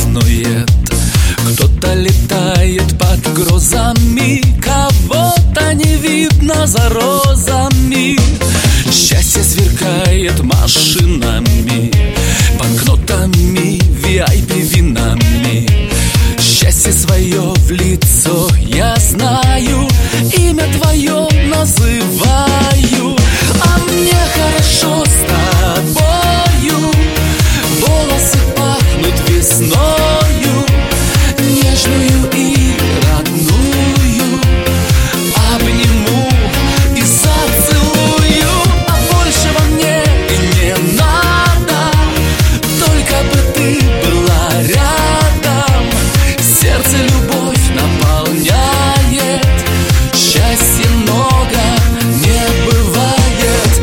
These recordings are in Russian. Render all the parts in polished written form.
празднует. Кто-то летает под грозами, кого-то не видно за розами. Счастье сверкает машинами, банкнотами, VIP винами. Счастье свое в лицо я знаю, имя твое называю. А мне хорошо с тобою, волосы пахнут весною, нежную и родную. Обниму и зацелую, а большего мне и не надо, только бы ты была рядом. Сердце любовь наполняет, счастья много не бывает.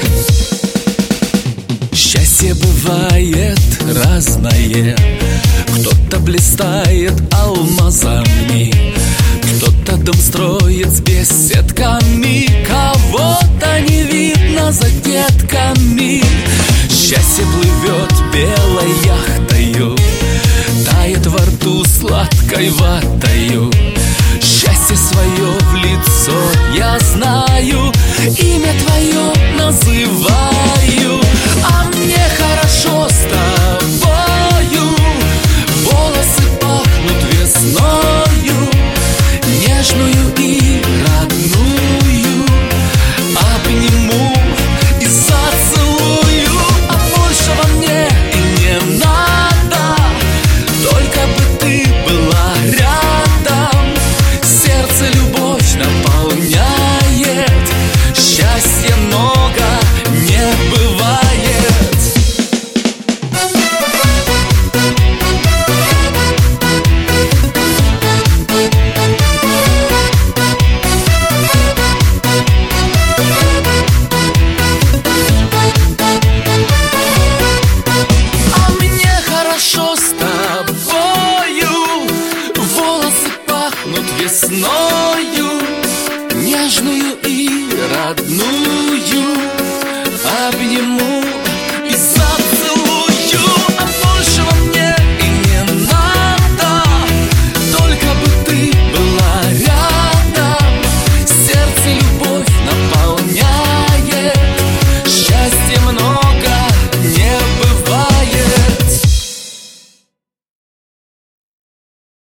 Счастье бывает разное, кто-то блистает алмазами, кто-то дом строит с беседками, кого-то не видно за детками. Счастье плывет белой яхтою, тает во рту сладкой ватою. Счастье свое в лицо я знаю, имя твое называю. А мне хорошо с тобою, волосы пахнут весною, нежную и родную. Обниму и зацелую, а большего мне и не надо, только бы ты была рядом. Сердце любовь наполняет, счастья много не бывает. А мне хорошо с тобою, волосы пахнут весною, нежную и родную. Обниму